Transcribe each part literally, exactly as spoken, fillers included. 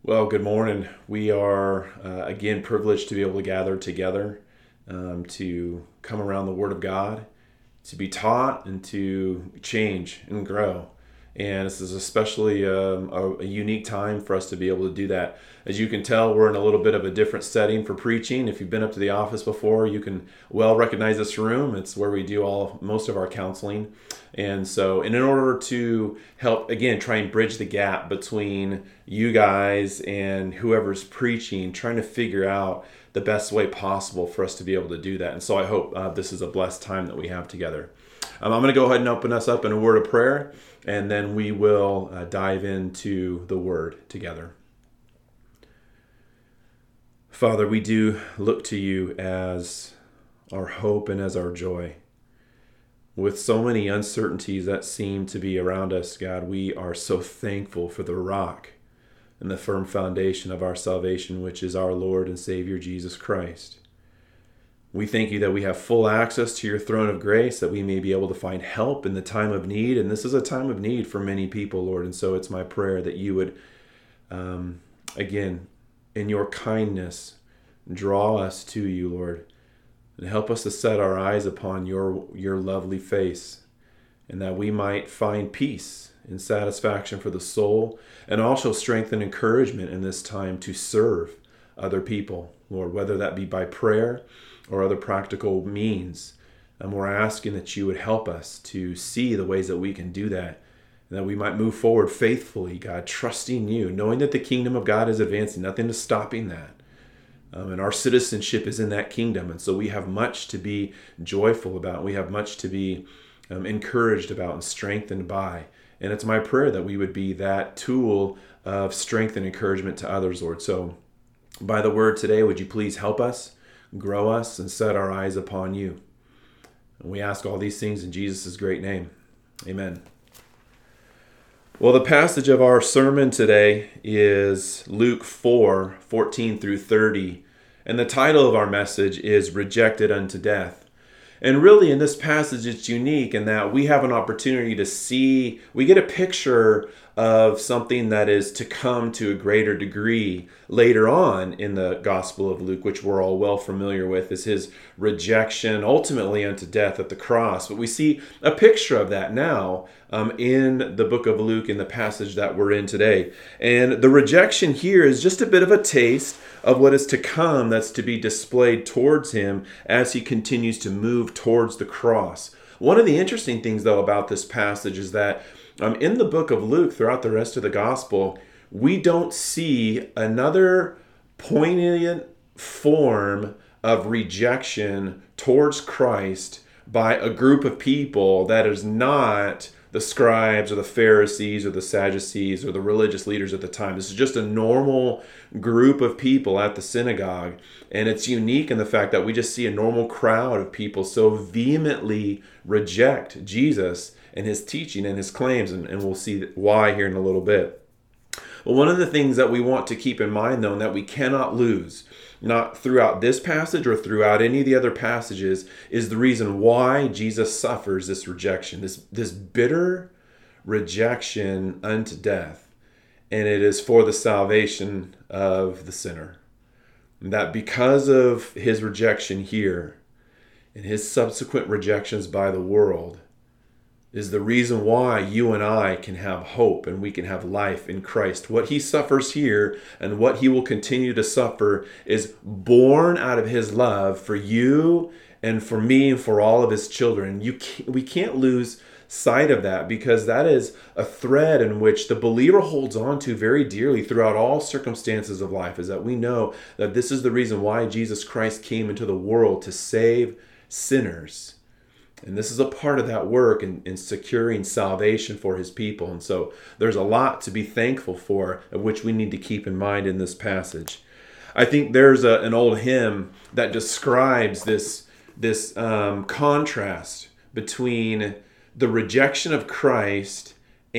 Well, good morning. We are uh, again privileged to be able to gather together um, to come around the Word of God, to be taught, and to change and grow. And this is especially um, a, a unique time for us to be able to do that. As you can tell, we're in a little bit of a different setting for preaching. If you've been up to the office before, you can well recognize this room. It's where we do all most of our counseling. And so, and in order to help, again, try and bridge the gap between you guys and whoever's preaching, trying to figure out the best way possible for us to be able to do that. And so I hope uh, this is a blessed time that we have together. Um, I'm going to go ahead and open us up in a word of prayer, and then we will uh, dive into the word together. Father, we do look to you as our hope and as our joy. With so many uncertainties that seem to be around us, God, we are so thankful for the rock and the firm foundation of our salvation, which is our Lord and Savior, Jesus Christ. We thank you that we have full access to your throne of grace, that we may be able to find help in the time of need. And this is a time of need for many people, Lord. And so it's my prayer that you would, um, again, in your kindness, draw us to you, Lord. And help us to set our eyes upon your your lovely face, and that we might find peace and satisfaction for the soul, and also strength and encouragement in this time to serve other people, Lord, whether that be by prayer or other practical means. And we're asking that you would help us to see the ways that we can do that, and that we might move forward faithfully, God, trusting you, knowing that the kingdom of God is advancing, nothing is stopping that. Um, and our citizenship is in that kingdom. And so we have much to be joyful about. We have much to be um, encouraged about and strengthened by. And it's my prayer that we would be that tool of strength and encouragement to others, Lord. So by the word today, would you please help us, grow us, and set our eyes upon you? And we ask all these things in Jesus' great name. Amen. Well, the passage of our sermon today is Luke four, fourteen through thirty, and the title of our message is Rejected Unto Death. And really in this passage it's unique in that we have an opportunity to see, we get a picture of something that is to come to a greater degree later on in the Gospel of Luke, which we're all well familiar with, is his rejection ultimately unto death at the cross. But we see a picture of that now um, in the book of Luke, in the passage that we're in today. And the rejection here is just a bit of a taste of what is to come, that's to be displayed towards him as he continues to move towards the cross. One of the interesting things, though, about this passage is that um, in the book of Luke, throughout the rest of the gospel, we don't see another poignant form of rejection towards Christ by a group of people that is not the scribes or the Pharisees or the Sadducees or the religious leaders at the time. This is just a normal group of people at the synagogue. And it's unique in the fact that we just see a normal crowd of people so vehemently reject Jesus and his teaching and his claims. And, and we'll see why here in a little bit. But one of the things that we want to keep in mind, though, and that we cannot lose, not throughout this passage or throughout any of the other passages, is the reason why Jesus suffers this rejection, this, this bitter rejection unto death. And it is for the salvation of the sinner. And that because of his rejection here and his subsequent rejections by the world is the reason why you and I can have hope and we can have life in Christ. What he suffers here and what he will continue to suffer is born out of his love for you and for me and for all of his children. You can't, we can't lose sight of that, because that is a thread in which the believer holds on to very dearly throughout all circumstances of life, is that we know that this is the reason why Jesus Christ came into the world, to save sinners. And this is a part of that work in, in securing salvation for his people. And so there's a lot to be thankful for, of which we need to keep in mind in this passage. I think there's a, an old hymn that describes this, this um, contrast between the rejection of Christ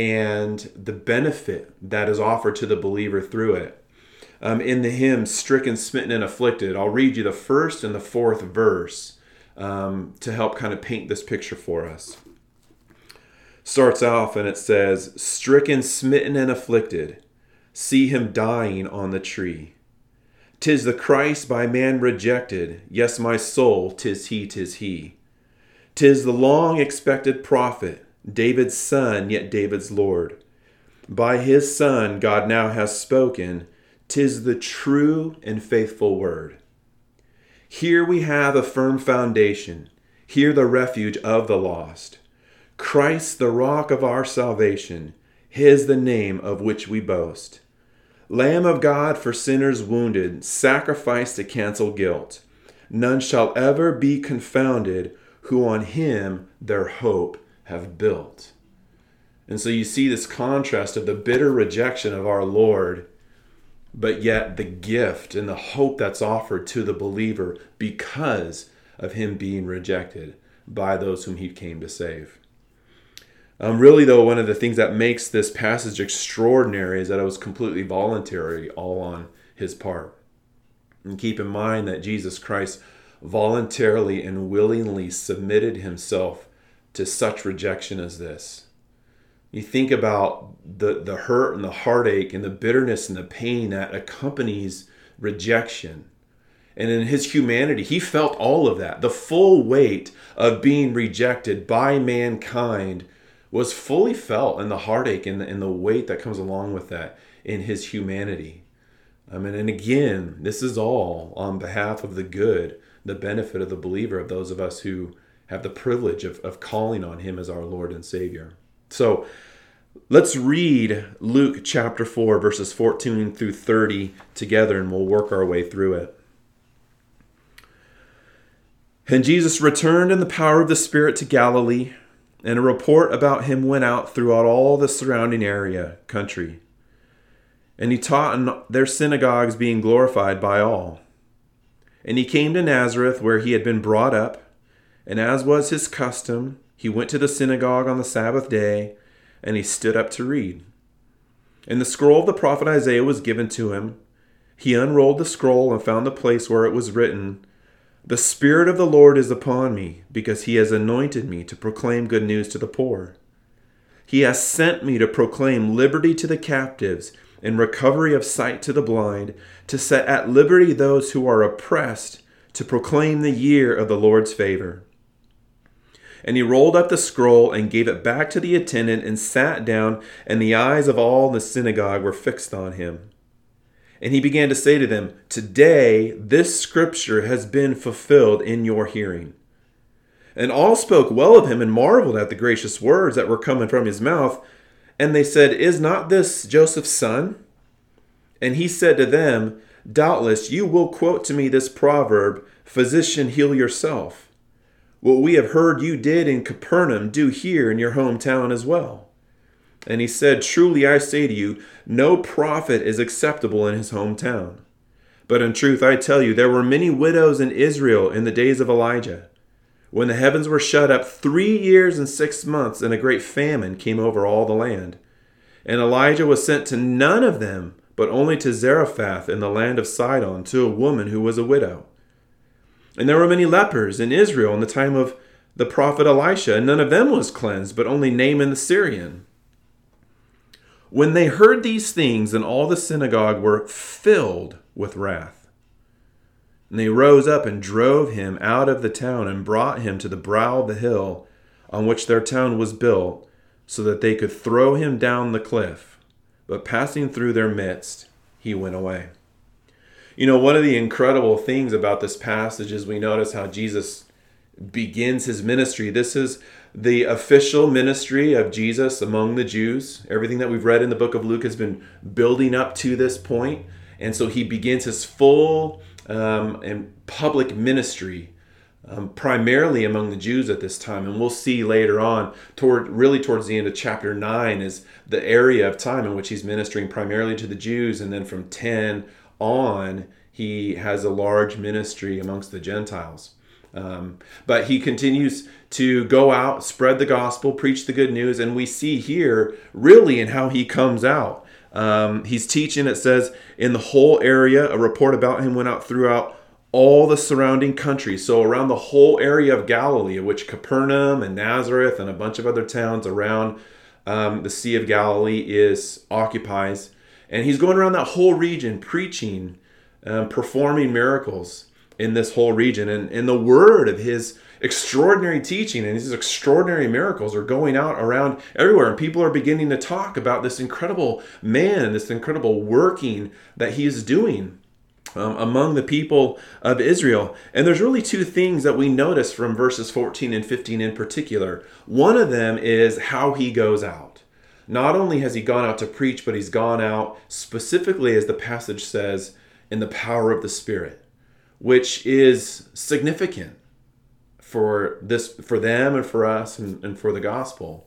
and the benefit that is offered to the believer through it. Um, in the hymn, Stricken, Smitten, and Afflicted, I'll read you the first and the fourth verse. Um, to help kind of paint this picture for us. Starts off and it says, stricken, smitten, and afflicted, See him dying on the tree. 'Tis the Christ by man rejected. Yes, my soul, 'tis he, 'tis he. 'Tis the long expected prophet, David's son, yet David's Lord. By his son God now has spoken. 'Tis the true and faithful word. Here we have a firm foundation. Here the refuge of the lost. Christ, the rock of our salvation. His the name of which we boast. Lamb of God for sinners wounded, sacrificed to cancel guilt. None shall ever be confounded who on him their hope have built. And so you see this contrast of the bitter rejection of our Lord, but yet the gift and the hope that's offered to the believer because of him being rejected by those whom he came to save. Um, really, though, one of the things that makes this passage extraordinary is that it was completely voluntary, all on his part. And keep in mind that Jesus Christ voluntarily and willingly submitted himself to such rejection as this. You think about the, the hurt and the heartache and the bitterness and the pain that accompanies rejection. And in his humanity, he felt all of that. The full weight of being rejected by mankind was fully felt in the heartache and the, and the weight that comes along with that in his humanity. I mean, and again, this is all on behalf of the good, the benefit of the believer, of those of us who have the privilege of, of calling on him as our Lord and Savior. So let's read Luke chapter four, verses fourteen through thirty together, and we'll work our way through it. And Jesus returned in the power of the Spirit to Galilee, and a report about him went out throughout all the surrounding area, country. And he taught in their synagogues, being glorified by all. And he came to Nazareth, where he had been brought up. And as was his custom, he went to the synagogue on the Sabbath day, and he stood up to read. And the scroll of the prophet Isaiah was given to him. He unrolled the scroll and found the place where it was written, "The Spirit of the Lord is upon me, because he has anointed me to proclaim good news to the poor. He has sent me to proclaim liberty to the captives and recovery of sight to the blind, to set at liberty those who are oppressed, to proclaim the year of the Lord's favor." And he rolled up the scroll and gave it back to the attendant and sat down, and the eyes of all the synagogue were fixed on him. And he began to say to them, "Today this scripture has been fulfilled in your hearing." And all spoke well of him and marveled at the gracious words that were coming from his mouth. And they said, "Is not this Joseph's son?" And he said to them, "Doubtless you will quote to me this proverb, 'Physician, heal yourself.' What we have heard you did in Capernaum, do here in your hometown as well." And he said, "Truly I say to you, no prophet is acceptable in his hometown. But in truth I tell you, there were many widows in Israel in the days of Elijah, when the heavens were shut up three years and six months, and a great famine came over all the land. And Elijah was sent to none of them, but only to Zarephath in the land of Sidon, to a woman who was a widow. And there were many lepers in Israel in the time of the prophet Elisha, and none of them was cleansed, but only Naaman the Syrian." When they heard these things, and all the synagogue were filled with wrath. And they rose up and drove him out of the town and brought him to the brow of the hill on which their town was built, so that they could throw him down the cliff. But passing through their midst, he went away. You know, one of the incredible things about this passage is we notice how Jesus begins his ministry. This is the official ministry of Jesus among the Jews. Everything that we've read in the book of Luke has been building up to this point. And so he begins his full um, and public ministry, um, primarily among the Jews at this time. And we'll see later on, toward really towards the end of chapter nine, is the area of time in which he's ministering primarily to the Jews. And then from ten on, he has a large ministry amongst the Gentiles. Um, but he continues to go out, spread the gospel, preach the good news, and we see here really in how he comes out. Um, he's teaching, it says, in the whole area. A report about him went out throughout all the surrounding country. So around the whole area of Galilee, of which Capernaum and Nazareth and a bunch of other towns around um, the Sea of Galilee is occupies. And he's going around that whole region preaching, um, performing miracles in this whole region. And, and the word of his extraordinary teaching and his extraordinary miracles are going out around everywhere. And people are beginning to talk about this incredible man, this incredible working that he is doing um, among the people of Israel. And there's really two things that we notice from verses fourteen and fifteen in particular. One of them is how he goes out. Not only has he gone out to preach, but he's gone out specifically, as the passage says, in the power of the Spirit, which is significant for this, for them and for us and, and for the gospel.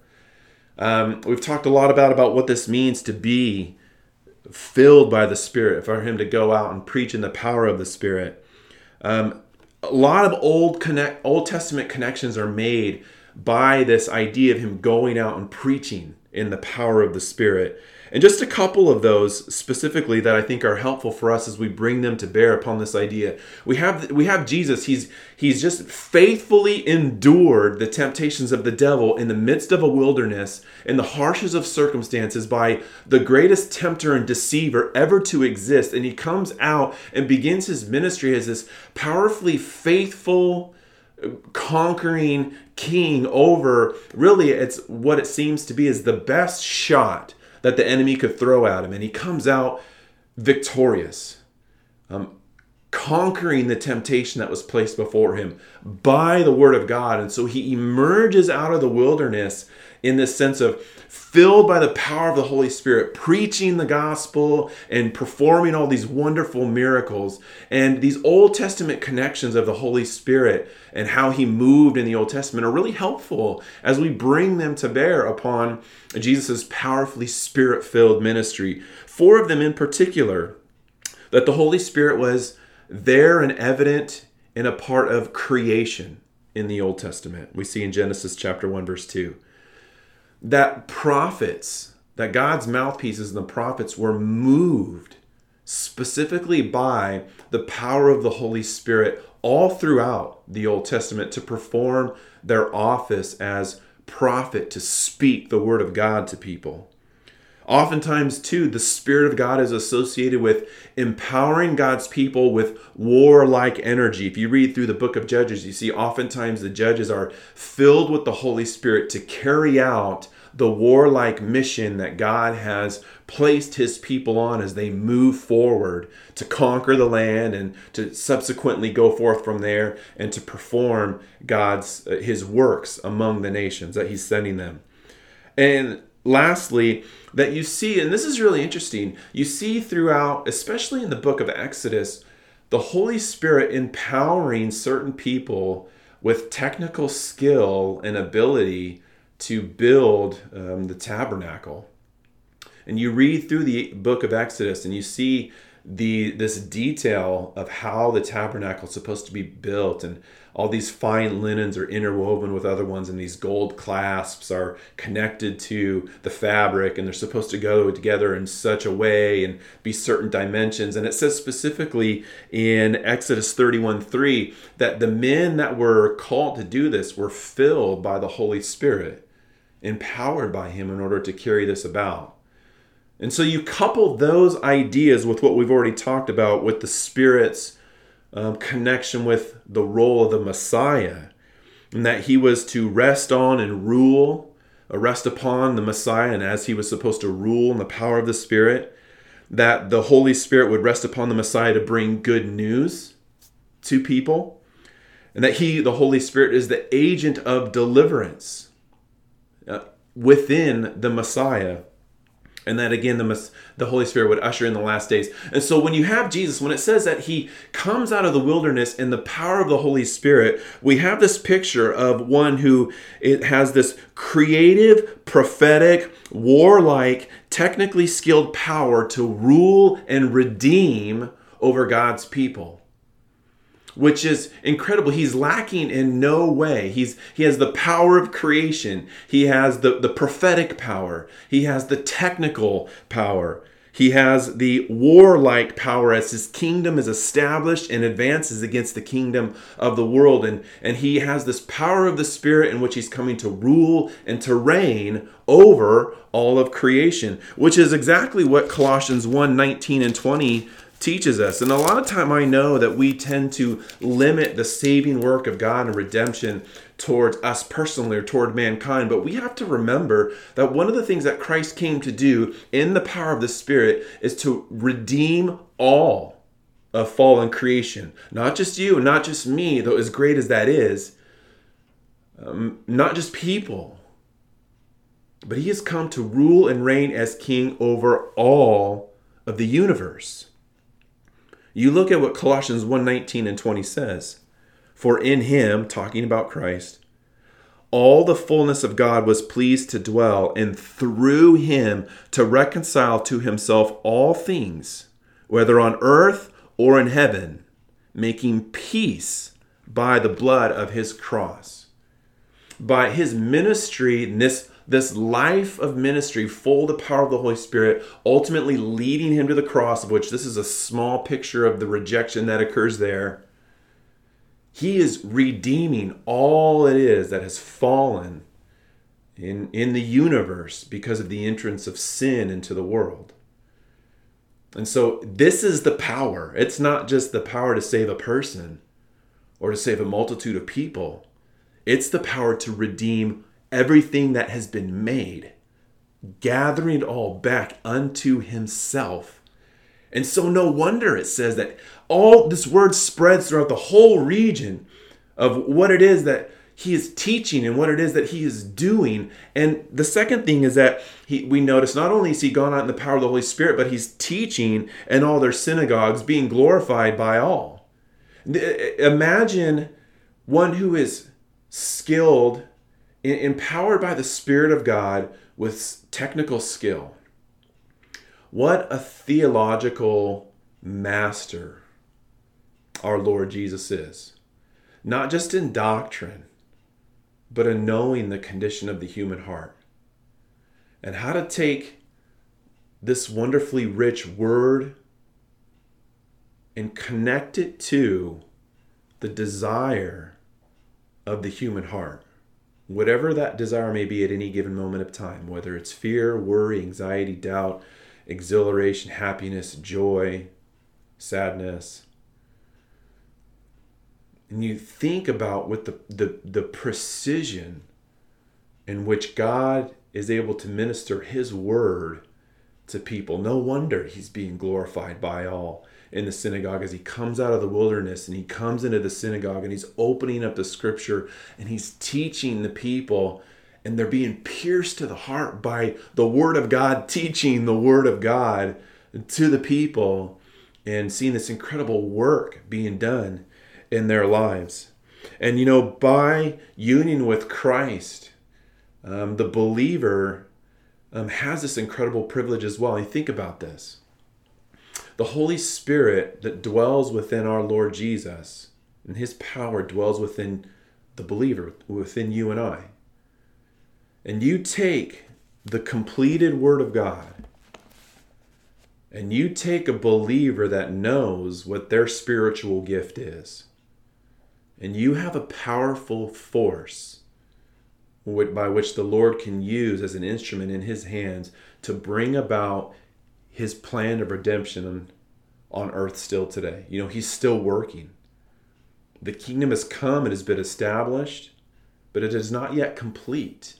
Um, we've talked a lot about, about what this means to be filled by the Spirit, for him to go out and preach in the power of the Spirit. Um, a lot of old connect, Old Testament connections are made by this idea of him going out and preaching in the power of the Spirit. And just a couple of those specifically that I think are helpful for us as we bring them to bear upon this idea. We have we have Jesus. He's he's just faithfully endured the temptations of the devil in the midst of a wilderness, in the harshest of circumstances, by the greatest tempter and deceiver ever to exist. And he comes out and begins his ministry as this powerfully faithful, conquering king over, really, it's what it seems to be is the best shot that the enemy could throw at him. And he comes out victorious, um, conquering the temptation that was placed before him by the word of God. And so he emerges out of the wilderness in this sense of filled by the power of the Holy Spirit, preaching the gospel and performing all these wonderful miracles. And these Old Testament connections of the Holy Spirit and how he moved in the Old Testament are really helpful as we bring them to bear upon Jesus' powerfully Spirit-filled ministry. Four of them in particular, that the Holy Spirit was there and evident in a part of creation in the Old Testament. We see in Genesis chapter one, verse two. That prophets, that God's mouthpieces and the prophets were moved specifically by the power of the Holy Spirit all throughout the Old Testament to perform their office as prophet, to speak the word of God to people. Oftentimes, too, the Spirit of God is associated with empowering God's people with warlike energy. If you read through the book of Judges, you see oftentimes the judges are filled with the Holy Spirit to carry out the warlike mission that God has placed his people on as they move forward to conquer the land and to subsequently go forth from there and to perform God's uh, his works among the nations that he's sending them. And lastly, that you see, and this is really interesting, you see throughout, especially in the book of Exodus, the Holy Spirit empowering certain people with technical skill and ability to build um, the tabernacle. And you read through the book of Exodus and you see the this detail of how the tabernacle is supposed to be built, and all these fine linens are interwoven with other ones, and these gold clasps are connected to the fabric, and they're supposed to go together in such a way and be certain dimensions. And it says specifically in Exodus thirty-one three that the men that were called to do this were filled by the Holy Spirit, empowered by him in order to carry this about. And so you couple those ideas with what we've already talked about with the Spirit's um, connection with the role of the Messiah, and that he was to rest on and rule, uh, rest upon the Messiah, and as he was supposed to rule in the power of the Spirit, that the Holy Spirit would rest upon the Messiah to bring good news to people, and that he, the Holy Spirit, is the agent of deliverance uh, within the Messiah. And that again, the, the Holy Spirit would usher in the last days. And so when you have Jesus, when it says that he comes out of the wilderness in the power of the Holy Spirit, we have this picture of one who it has this creative, prophetic, warlike, technically skilled power to rule and redeem over God's people, which is incredible. He's lacking in no way. He's he has the power of creation. He has the, the prophetic power. He has the technical power. He has the warlike power as his kingdom is established and advances against the kingdom of the world. And, and he has this power of the Spirit in which he's coming to rule and to reign over all of creation, which is exactly what Colossians one nineteen and twenty teaches us. And a lot of time I know that we tend to limit the saving work of God and redemption towards us personally or toward mankind. But we have to remember that one of the things that Christ came to do in the power of the Spirit is to redeem all of fallen creation. Not just you, not just me, though as great as that is, um, not just people, but he has come to rule and reign as king over all of the universe. You look at what Colossians one nineteen and twenty says. For in him, talking about Christ, all the fullness of God was pleased to dwell, and through him to reconcile to himself all things, whether on earth or in heaven, making peace by the blood of his cross. By his ministry, this, this life of ministry, full of the power of the Holy Spirit, ultimately leading him to the cross, of which this is a small picture of the rejection that occurs there. He is redeeming all it is that has fallen in, in the universe because of the entrance of sin into the world. And so this is the power. It's not just the power to save a person or to save a multitude of people. It's the power to redeem everything that has been made, gathering it all back unto himself. And so no wonder it says that all this word spreads throughout the whole region of what it is that he is teaching and what it is that he is doing. And the second thing is that he, we notice not only is he gone out in the power of the Holy Spirit, but he's teaching in all their synagogues, being glorified by all. Imagine one who is skilled, empowered by the Spirit of God with technical skill. What a theological master our Lord Jesus is. Not just in doctrine, but in knowing the condition of the human heart. And how to take this wonderfully rich word and connect it to the desire of the human heart. Whatever that desire may be at any given moment of time, whether it's fear, worry, anxiety, doubt, exhilaration, happiness, joy, sadness. And you think about with the, the, the precision in which God is able to minister his word to people. No wonder he's being glorified by all in the synagogue as he comes out of the wilderness and he comes into the synagogue and he's opening up the scripture and he's teaching the people, and they're being pierced to the heart by the word of God, teaching the word of God to the people and seeing this incredible work being done in their lives. And you know, by union with Christ, um, the believer um, has this incredible privilege as well. And think about this. The Holy Spirit that dwells within our Lord Jesus, and his power dwells within the believer, within you and I. And you take the completed Word of God, and you take a believer that knows what their spiritual gift is, and you have a powerful force by which the Lord can use as an instrument in his hands to bring about his plan of redemption on earth still today. You know, he's still working. The kingdom has come, it has been established, but it is not yet complete.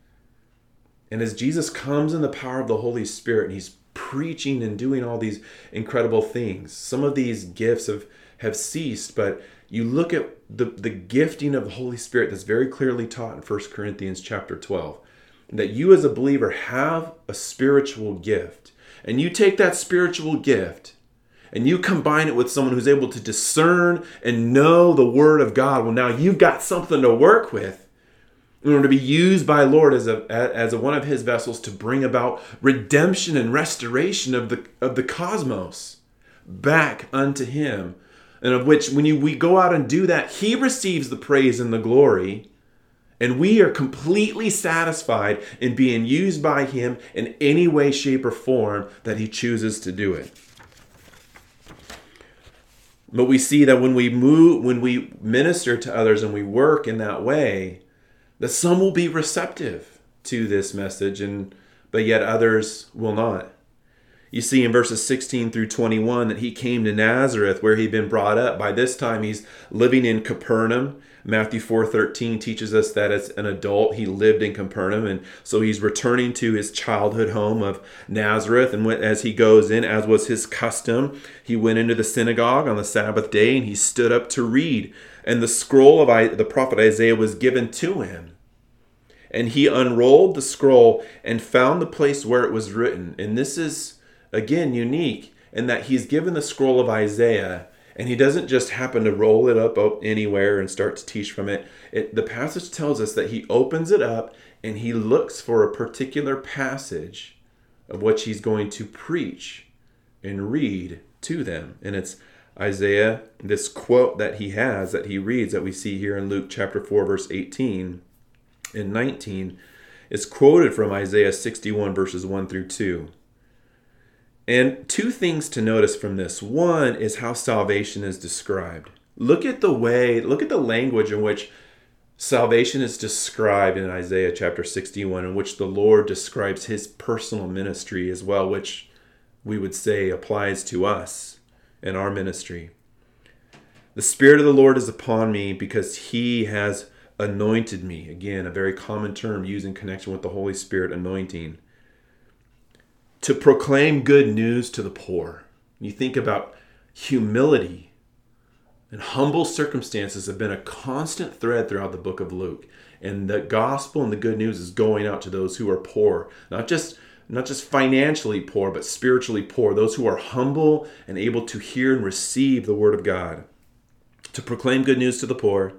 And as Jesus comes in the power of the Holy Spirit and he's preaching and doing all these incredible things, some of these gifts have, have ceased, but you look at the, the gifting of the Holy Spirit that's very clearly taught in First Corinthians chapter twelve, that you as a believer have a spiritual gift. And you take that spiritual gift and you combine it with someone who's able to discern and know the Word of God. Well, now you've got something to work with in order to be used by Lord as a as a, one of his vessels to bring about redemption and restoration of the of the cosmos back unto him. And of which when you we go out and do that, he receives the praise and the glory. And we are completely satisfied in being used by him in any way, shape, or form that he chooses to do it. But we see that when we move, when we minister to others and we work in that way, that some will be receptive to this message, and but yet others will not. You see in verses sixteen through twenty-one that he came to Nazareth where he'd been brought up. By this time he's living in Capernaum. Matthew four thirteen teaches us that as an adult he lived in Capernaum, and so he's returning to his childhood home of Nazareth. And as he goes in, as was his custom, he went into the synagogue on the Sabbath day and he stood up to read. And the scroll of the prophet Isaiah was given to him. And he unrolled the scroll and found the place where it was written. And this is, again, unique in that he's given the scroll of Isaiah, and he doesn't just happen to roll it up anywhere and start to teach from it. It the passage tells us that he opens it up and he looks for a particular passage of which he's going to preach and read to them. And it's Isaiah, this quote that he has, that he reads, that we see here in Luke chapter four, verse eighteen and nineteen, is quoted from Isaiah sixty-one, verses one through two. And two things to notice from this. One is how salvation is described. Look at the way, look at the language in which salvation is described in Isaiah chapter sixty-one, in which the Lord describes his personal ministry as well, which we would say applies to us in our ministry. The Spirit of the Lord is upon me because he has anointed me. Again, a very common term used in connection with the Holy Spirit, anointing. To proclaim good news to the poor. You think about humility and humble circumstances have been a constant thread throughout the book of Luke. And the gospel and the good news is going out to those who are poor. Not just, not just financially poor, but spiritually poor. Those who are humble and able to hear and receive the word of God. To proclaim good news to the poor.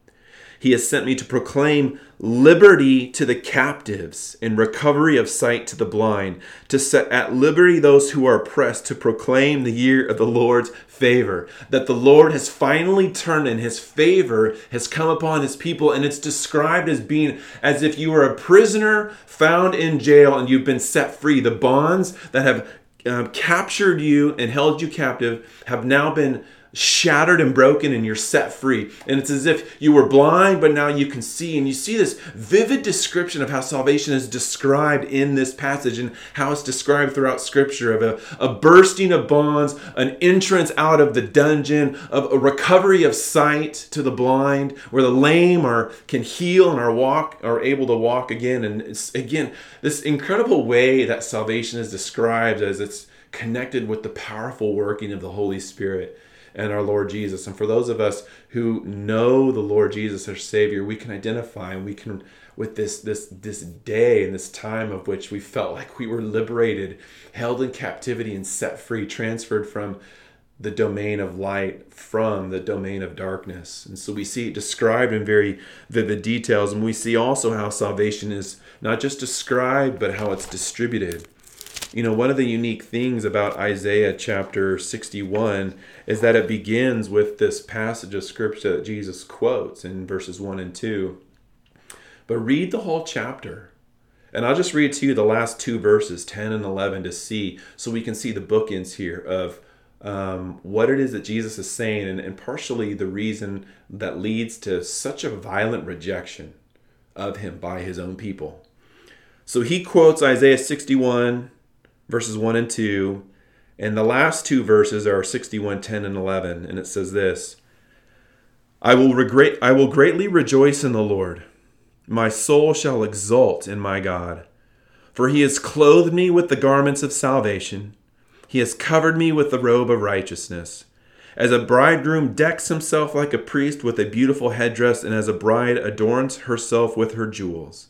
He has sent me to proclaim liberty to the captives and recovery of sight to the blind, to set at liberty those who are oppressed, to proclaim the year of the Lord's favor. That the Lord has finally turned and his favor has come upon his people, and it's described as being as if you were a prisoner found in jail and you've been set free. The bonds that have um, captured you and held you captive have now been shattered and broken, and you're set free. And it's as if you were blind, but now you can see. And you see this vivid description of how salvation is described in this passage and how it's described throughout Scripture, of a, a bursting of bonds, an entrance out of the dungeon, of a recovery of sight to the blind, where the lame are can heal and are walk are able to walk again. And it's again this incredible way that salvation is described as it's connected with the powerful working of the Holy Spirit and our Lord Jesus. And for those of us who know the Lord Jesus, our Savior, we can identify and we can, with this this this day and this time of which we felt like we were liberated, held in captivity and set free, transferred from the domain of light from the domain of darkness. And so we see it described in very vivid details. And we see also how salvation is not just described, but how it's distributed. You know, one of the unique things about Isaiah chapter sixty-one is that it begins with this passage of scripture that Jesus quotes in verses one and two. But read the whole chapter. And I'll just read to you the last two verses, ten and eleven, to see, so we can see the bookends here of um, what it is that Jesus is saying, and, and partially the reason that leads to such a violent rejection of him by his own people. So he quotes Isaiah sixty-one, verses one and two, and the last two verses are sixty-one, ten and eleven, and it says this: I will regret, I will greatly rejoice in the Lord. My soul shall exult in my God. For he has clothed me with the garments of salvation. He has covered me with the robe of righteousness. As a bridegroom decks himself like a priest with a beautiful headdress, and as a bride adorns herself with her jewels.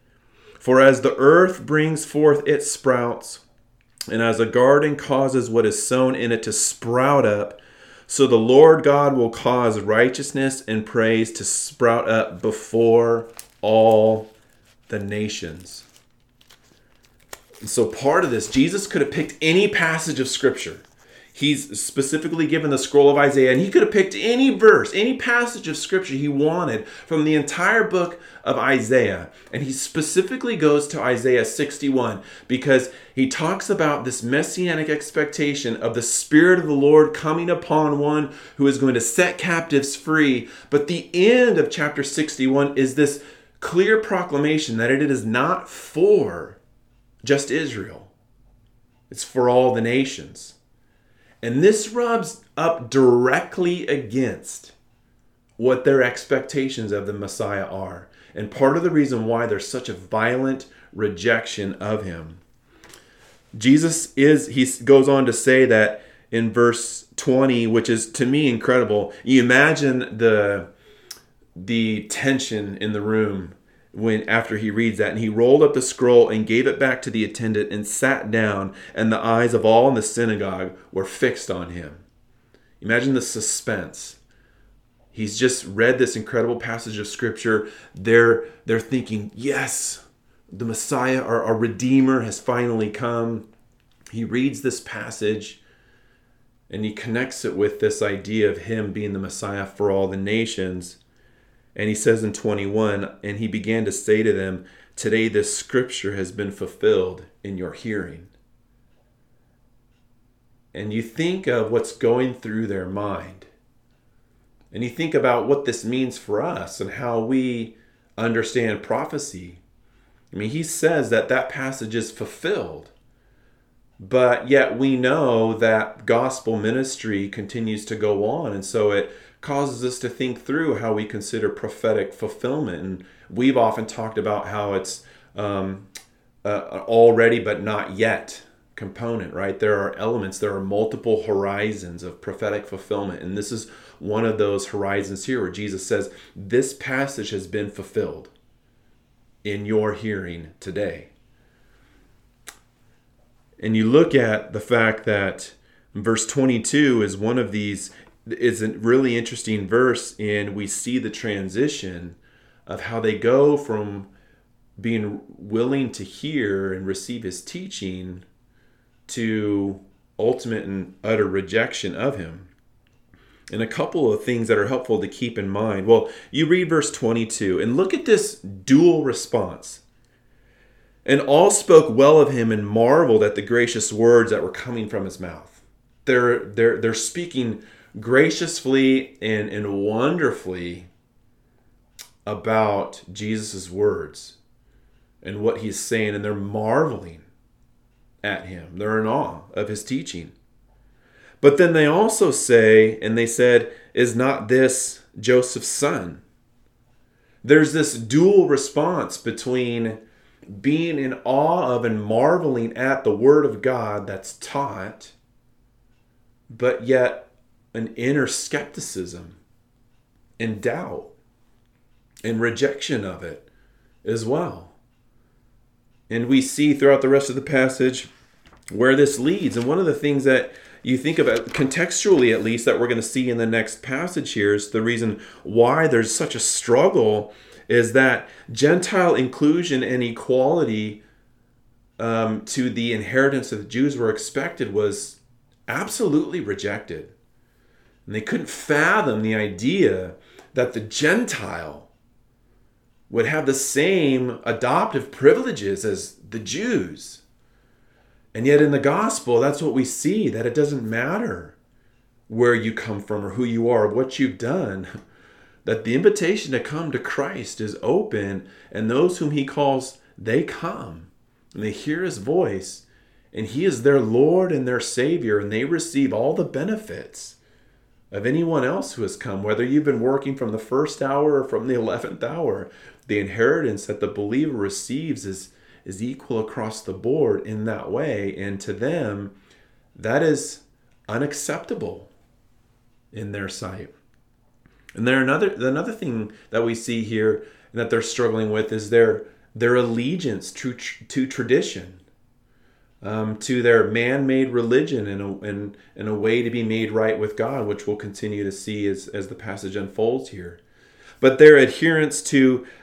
For as the earth brings forth its sprouts, and as a garden causes what is sown in it to sprout up, so the Lord God will cause righteousness and praise to sprout up before all the nations. And so part of this, Jesus could have picked any passage of Scripture. He's specifically given the scroll of Isaiah, and he could have picked any verse, any passage of scripture he wanted from the entire book of Isaiah. And he specifically goes to Isaiah sixty-one because he talks about this messianic expectation of the Spirit of the Lord coming upon one who is going to set captives free. But the end of chapter sixty-one is this clear proclamation that it is not for just Israel. It's for all the nations. And this rubs up directly against what their expectations of the Messiah are. And part of the reason why there's such a violent rejection of him. Jesus is, he goes on to say that in verse twenty, which is to me incredible. You imagine the, the tension in the room when after he reads that, and he rolled up the scroll and gave it back to the attendant and sat down, and the eyes of all in the synagogue were fixed on him. Imagine the suspense. He's just read this incredible passage of scripture. They're, they're thinking, yes, the Messiah, our, our Redeemer, has finally come. He reads this passage and he connects it with this idea of him being the Messiah for all the nations. And he says in twenty-one, and he began to say to them, today this scripture has been fulfilled in your hearing. And you think of what's going through their mind. And you think about what this means for us and how we understand prophecy. I mean, he says that that passage is fulfilled. But yet we know that gospel ministry continues to go on. And so it causes us to think through how we consider prophetic fulfillment. And we've often talked about how it's um, uh, already but not yet component, right? There are elements, there are multiple horizons of prophetic fulfillment. And this is one of those horizons here where Jesus says, this passage has been fulfilled in your hearing today. And you look at the fact that verse twenty-two is one of these, is a really interesting verse, and we see the transition of how they go from being willing to hear and receive his teaching to ultimate and utter rejection of him. And a couple of things that are helpful to keep in mind. Well, you read verse twenty-two and look at this dual response. And all spoke well of him and marveled at the gracious words that were coming from his mouth. They're, they're, they're speaking graciously and, and wonderfully about Jesus' words and what he's saying, and they're marveling at him. They're in awe of his teaching. But then they also say, and they said, is not this Joseph's son? There's this dual response between being in awe of and marveling at the word of God that's taught, but yet an inner skepticism and doubt and rejection of it as well. And we see throughout the rest of the passage where this leads. And one of the things that you think about, contextually at least, that we're going to see in the next passage here is the reason why there's such a struggle is that Gentile inclusion and equality um, to the inheritance of the Jews were expected was absolutely rejected. And they couldn't fathom the idea that the Gentile would have the same adoptive privileges as the Jews. And yet in the gospel, that's what we see, that it doesn't matter where you come from or who you are, or what you've done, that the invitation to come to Christ is open, and those whom he calls, they come, and they hear his voice, and he is their Lord and their Savior, and they receive all the benefits of anyone else who has come, whether you've been working from the first hour or from the eleventh hour. The inheritance that the believer receives is, is equal across the board in that way, and to them, that is unacceptable in their sight. And there another another thing that we see here that they're struggling with is their their allegiance to to tradition, um, to their man-made religion, and a, and, and a way to be made right with God, which we'll continue to see as, as the passage unfolds here. But their adherence to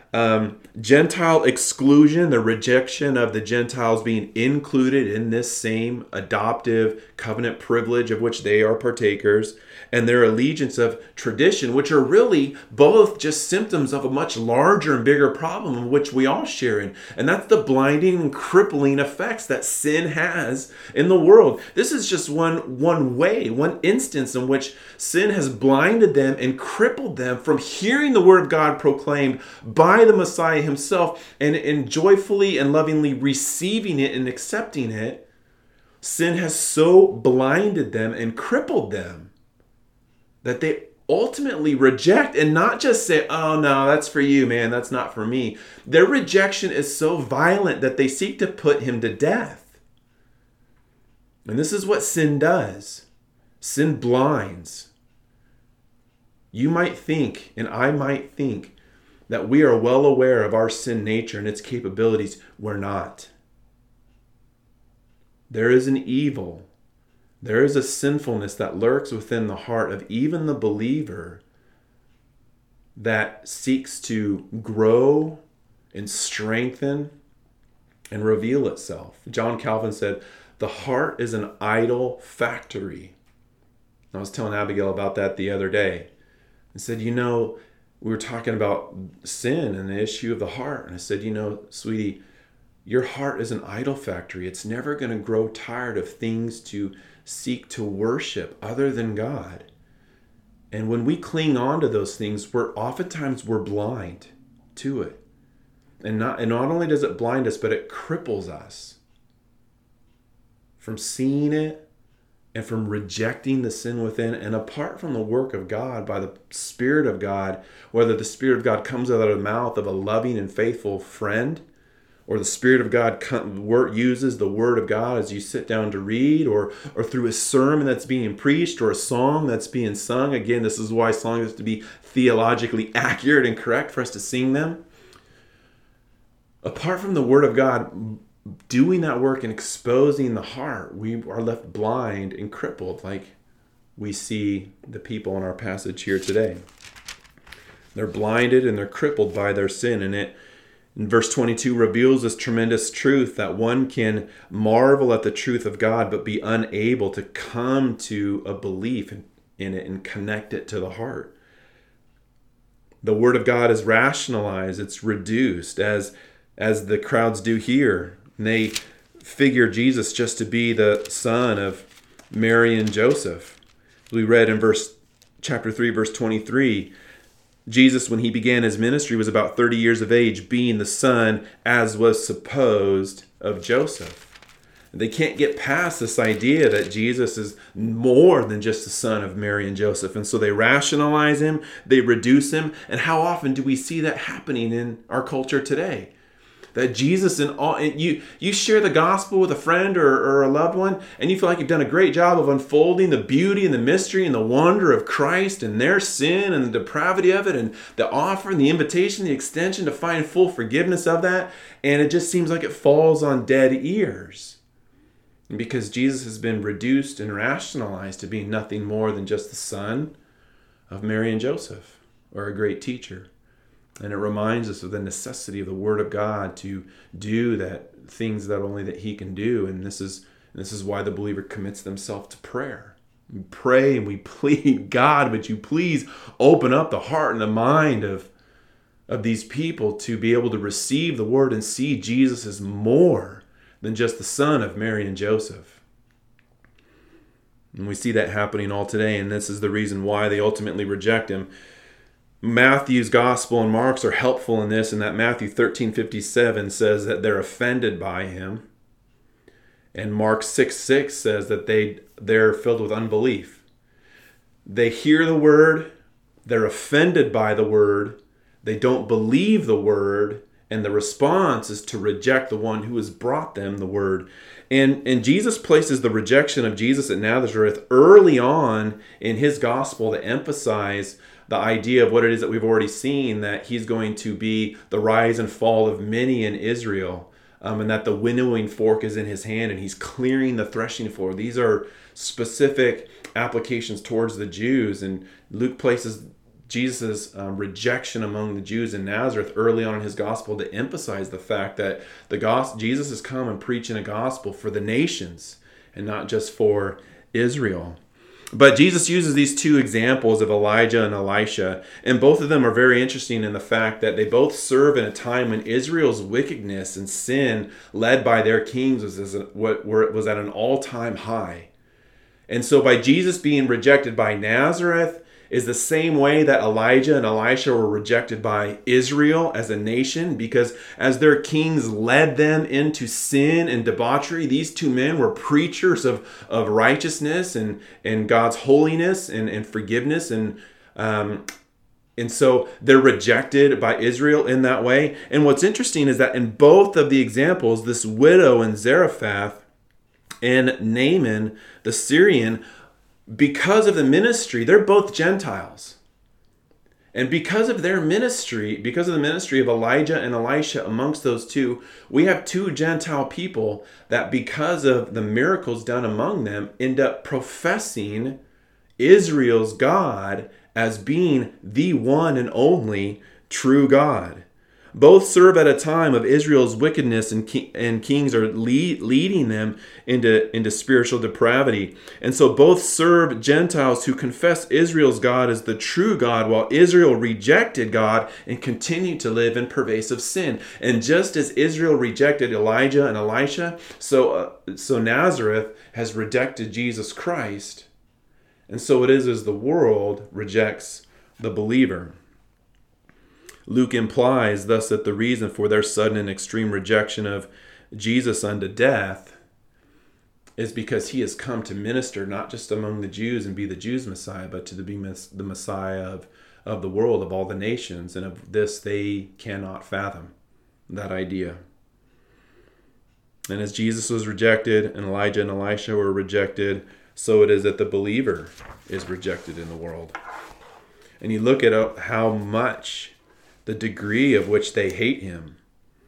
Um, Gentile exclusion, the rejection of the Gentiles being included in this same adoptive covenant privilege of which they are partakers, and their allegiance of tradition, which are really both just symptoms of a much larger and bigger problem in which we all share in. And that's the blinding and crippling effects that sin has in the world. This is just one, one way, one instance in which sin has blinded them and crippled them from hearing the word of God proclaimed by the Messiah himself and, and joyfully and lovingly receiving it and accepting it. Sin has so blinded them and crippled them that they ultimately reject and not just say, oh no, that's for you, man, that's not for me. Their rejection is so violent that they seek to put him to death. And this is what sin does. Sin blinds. You might think, and I might think, that we are well aware of our sin nature and its capabilities. We're not. There is an evil. There is a sinfulness that lurks within the heart of even the believer that seeks to grow and strengthen and reveal itself. John Calvin said, the heart is an idol factory. I was telling Abigail about that the other day. I said, you know, we were talking about sin and the issue of the heart. And I said, you know, sweetie, your heart is an idol factory. It's never going to grow tired of things to seek to worship other than God. And when we cling on to those things, we're oftentimes we're blind to it. And not, and not only does it blind us, but it cripples us from seeing it and from rejecting the sin within. And apart from the work of God, by the Spirit of God, whether the Spirit of God comes out of the mouth of a loving and faithful friend, or the Spirit of God uses the Word of God as you sit down to read, or or through a sermon that's being preached, or a song that's being sung. Again, this is why songs have to be theologically accurate and correct for us to sing them. Apart from the Word of God doing that work and exposing the heart, we are left blind and crippled like we see the people in our passage here today. They're blinded and they're crippled by their sin, and it in verse twenty-two reveals this tremendous truth that one can marvel at the truth of God but be unable to come to a belief in, in it and connect it to the heart. The Word of God is rationalized, it's reduced, as, as the crowds do here. And they figure Jesus just to be the son of Mary and Joseph. We read in verse chapter three, verse twenty-three, Jesus, when he began his ministry, was about thirty years of age, being the son, as was supposed, of Joseph. They can't get past this idea that Jesus is more than just the son of Mary and Joseph. And so they rationalize him, they reduce him. And how often do we see that happening in our culture today? That Jesus and all you you share the gospel with a friend or, or a loved one, and you feel like you've done a great job of unfolding the beauty and the mystery and the wonder of Christ and their sin and the depravity of it, and the offer and the invitation, the extension to find full forgiveness of that, and it just seems like it falls on dead ears. Because Jesus has been reduced and rationalized to being nothing more than just the son of Mary and Joseph, or a great teacher. And it reminds us of the necessity of the Word of God to do that things that only that He can do. And this is this is why the believer commits themselves to prayer. We pray and we plead, God, would you please open up the heart and the mind of, of these people to be able to receive the Word and see Jesus as more than just the son of Mary and Joseph. And we see that happening all today, and this is the reason why they ultimately reject Him. Matthew's gospel and Mark's are helpful in this, in that Matthew thirteen fifty-seven says that they're offended by him. And Mark six six says that they, they're filled with unbelief. They hear the word, they're offended by the word, they don't believe the word, and the response is to reject the one who has brought them the word. And, and Jesus places the rejection of Jesus at Nazareth early on in his gospel to emphasize the idea of what it is that we've already seen, that he's going to be the rise and fall of many in Israel, um, and that the winnowing fork is in his hand and he's clearing the threshing floor. These are specific applications towards the Jews, and Luke places Jesus' um, rejection among the Jews in Nazareth early on in his gospel to emphasize the fact that the gospel, Jesus has come and preaching a gospel for the nations and not just for Israel. But Jesus uses these two examples of Elijah and Elisha, and both of them are very interesting in the fact that they both serve in a time when Israel's wickedness and sin, led by their kings, was, what was at an all-time high. And so by Jesus being rejected by Nazareth is the same way that Elijah and Elisha were rejected by Israel as a nation, because as their kings led them into sin and debauchery, these two men were preachers of, of righteousness and, and God's holiness and, and forgiveness. And um, and so they're rejected by Israel in that way. And what's interesting is that in both of the examples, this widow in Zarephath and Naaman, the Syrian, because of the ministry, they're both Gentiles. And because of their ministry, because of the ministry of Elijah and Elisha amongst those two, we have two Gentile people that because of the miracles done among them, end up professing Israel's God as being the one and only true God. Both serve at a time of Israel's wickedness, and, ki- and kings are lead, leading them into, into spiritual depravity. And so both serve Gentiles who confess Israel's God as the true God, while Israel rejected God and continued to live in pervasive sin. And just as Israel rejected Elijah and Elisha, so, uh, so Nazareth has rejected Jesus Christ. And so it is as the world rejects the believer. Luke implies thus that the reason for their sudden and extreme rejection of Jesus unto death is because he has come to minister not just among the Jews and be the Jews' Messiah, but to be the Messiah of, of the world, of all the nations. And of this they cannot fathom that idea. And as Jesus was rejected and Elijah and Elisha were rejected, so it is that the believer is rejected in the world. And you look at how much, the degree of which they hate him.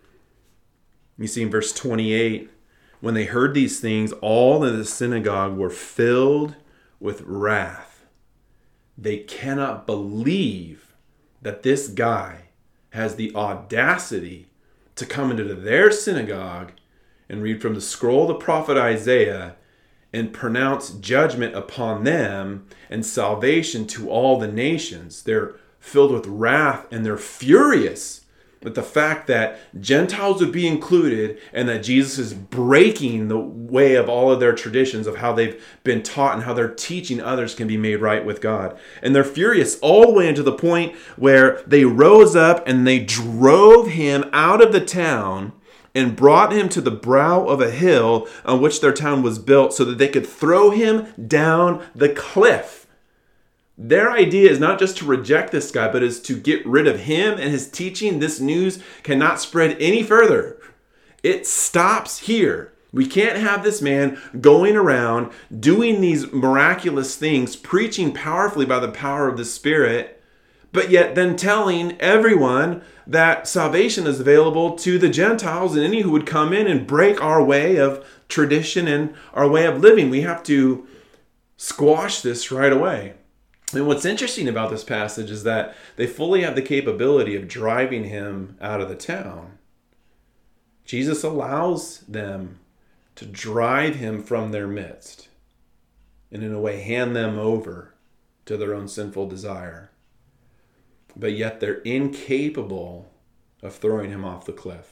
You see in verse twenty-eight, when they heard these things, all in the synagogue were filled with wrath. They cannot believe that this guy has the audacity to come into their synagogue and read from the scroll of the prophet Isaiah and pronounce judgment upon them and salvation to all the nations. They're filled with wrath, and they're furious with the fact that Gentiles would be included and that Jesus is breaking the way of all of their traditions of how they've been taught and how their teaching others can be made right with God. And they're furious all the way into the point where they rose up and they drove him out of the town and brought him to the brow of a hill on which their town was built so that they could throw him down the cliff. Their idea is not just to reject this guy, but is to get rid of him and his teaching. This news cannot spread any further. It stops here. We can't have this man going around doing these miraculous things, preaching powerfully by the power of the Spirit, but yet then telling everyone that salvation is available to the Gentiles and any who would come in and break our way of tradition and our way of living. We have to squash this right away. And what's interesting about this passage is that they fully have the capability of driving him out of the town. Jesus allows them to drive him from their midst and in a way hand them over to their own sinful desire. But yet they're incapable of throwing him off the cliff.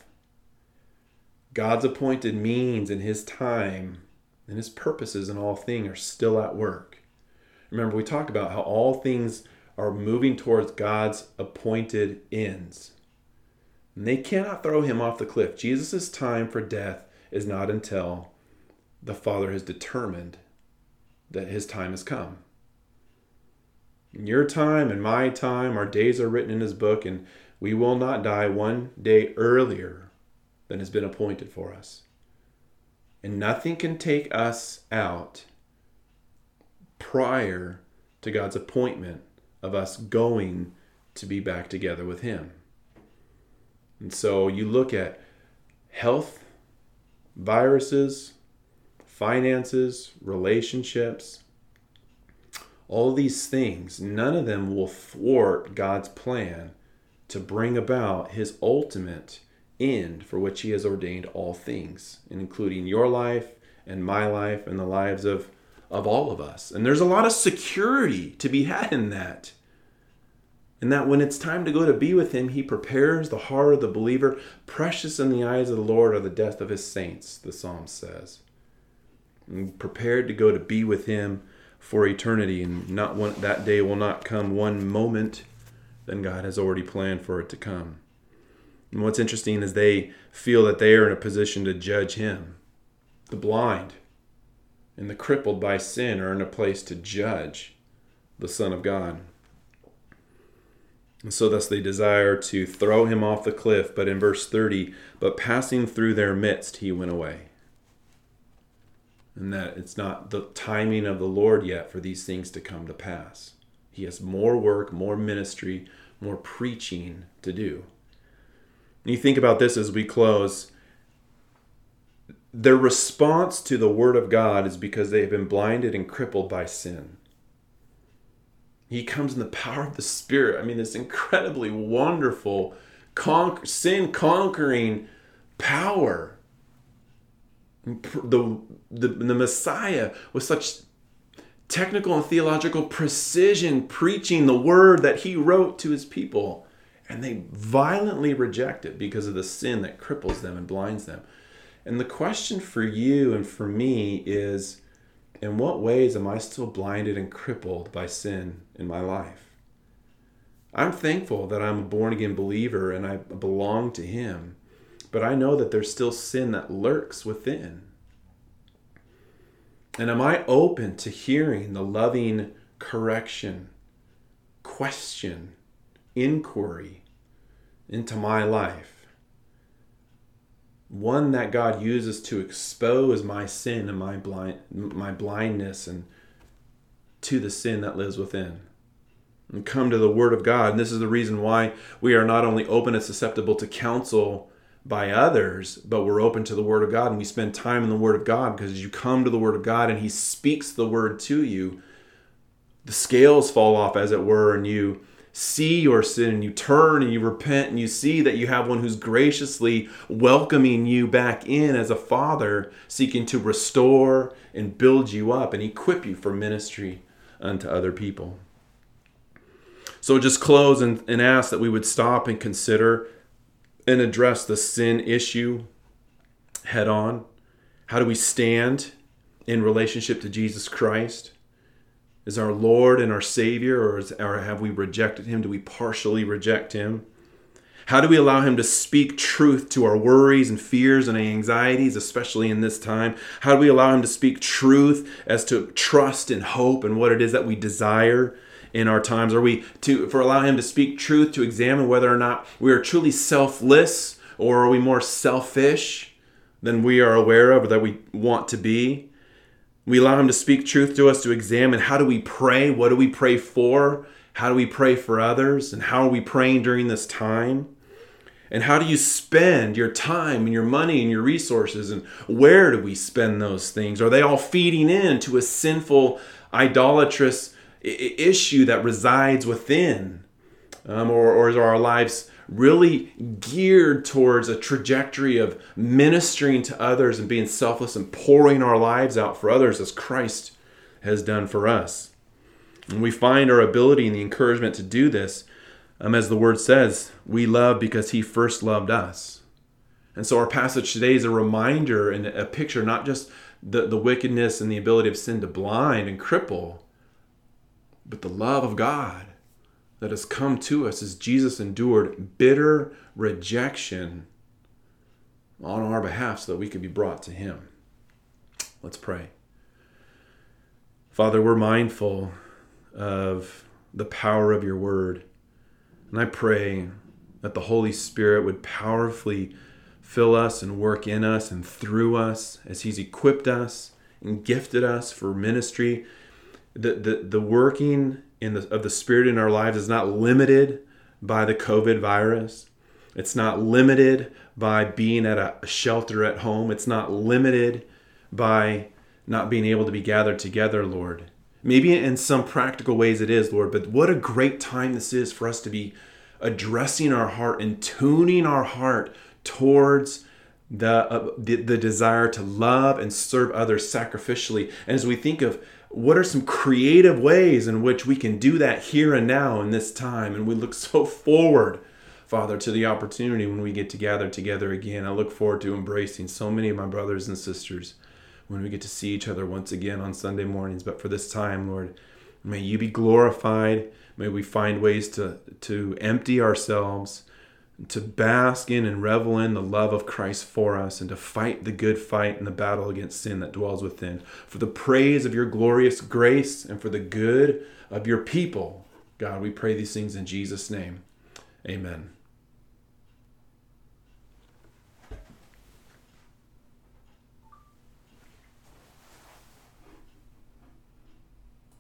God's appointed means in his time and his purposes in all things are still at work. Remember, we talked about how all things are moving towards God's appointed ends. And they cannot throw him off the cliff. Jesus' time for death is not until the Father has determined that his time has come. In your time and my time, our days are written in his book, and we will not die one day earlier than has been appointed for us. And nothing can take us out prior to God's appointment of us going to be back together with him. And so you look at health, viruses, finances, relationships, All these things, none of them will thwart God's plan to bring about his ultimate end for which he has ordained all things, including your life and my life and the lives of, of all of us. And there's a lot of security to be had in that. And that when it's time to go to be with him, he prepares the heart of the believer. Precious in the eyes of the Lord are the death of his saints, the psalm says. And prepared to go to be with him for eternity, and not one, that day will not come one moment, then God has already planned for it to come. And what's interesting is they feel that they are in a position to judge him. The blind and the crippled by sin are in a place to judge the Son of God. And so thus they desire to throw him off the cliff. But in verse thirty, but passing through their midst, he went away. And that it's not the timing of the Lord yet for these things to come to pass. He has more work, more ministry, more preaching to do. And you think about this as we close. Their response to the Word of God is because they have been blinded and crippled by sin. He comes in the power of the Spirit. I mean, this incredibly wonderful con- sin-conquering power. The, the, the Messiah with such technical and theological precision preaching the word that he wrote to his people. And they violently reject it because of the sin that cripples them and blinds them. And the question for you and for me is, in what ways am I still blinded and crippled by sin in my life? I'm thankful that I'm a born-again believer and I belong to him. But I know that there's still sin that lurks within. And am I open to hearing the loving correction, question, inquiry into my life? One that God uses to expose my sin and my blind, my blindness and to the sin that lives within. And come to the Word of God. And this is the reason why we are not only open and susceptible to counsel by others, but we're open to the Word of God, and we spend time in the Word of God, because as you come to the Word of God and he speaks the Word to you, the scales fall off, as it were, and you see your sin and you turn and you repent and you see that you have one who's graciously welcoming you back in as a father, seeking to restore and build you up and equip you for ministry unto other people. So just close and, and ask that we would stop and consider and address the sin issue head on. How do we stand in relationship to Jesus Christ? Is our Lord and our Savior, or, is, or have we rejected him? Do we partially reject him? How do we allow him to speak truth to our worries and fears and anxieties, especially in this time? How do we allow him to speak truth as to trust and hope and what it is that we desire in our times? Are we to for allow him to speak truth to examine whether or not we are truly selfless, or are we more selfish than we are aware of or that we want to be? We allow him to speak truth to us to examine how do we pray, what do we pray for, how do we pray for others, and how are we praying during this time? And how do you spend your time and your money and your resources, and where do we spend those things? Are they all feeding into a sinful, idolatrous issue that resides within? Um, or, or are our lives really geared towards a trajectory of ministering to others and being selfless and pouring our lives out for others as Christ has done for us? And we find our ability and the encouragement to do this, um, as the word says, we love because he first loved us. And so our passage today is a reminder and a picture, not just the, the wickedness and the ability of sin to blind and cripple, but the love of God that has come to us as Jesus endured bitter rejection on our behalf so that we could be brought to him. Let's pray. Father, we're mindful of the power of your word. And I pray that the Holy Spirit would powerfully fill us and work in us and through us as he's equipped us and gifted us for ministry. The, the, the working in the, of the Spirit in our lives is not limited by the COVID virus. It's not limited by being at a shelter at home. It's not limited by not being able to be gathered together, Lord. Maybe in some practical ways it is, Lord, but what a great time this is for us to be addressing our heart and tuning our heart towards the, uh, the the desire to love and serve others sacrificially. And as we think of what are some creative ways in which we can do that here and now in this time, and we look so forward, Father, to the opportunity when we get to gather together again. I look forward to embracing so many of my brothers and sisters when we get to see each other once again on Sunday mornings. But for this time, Lord, may you be glorified. May we find ways to, to empty ourselves, to bask in and revel in the love of Christ for us, and to fight the good fight in the battle against sin that dwells within. For the praise of your glorious grace and for the good of your people, God, we pray these things in Jesus' name. Amen.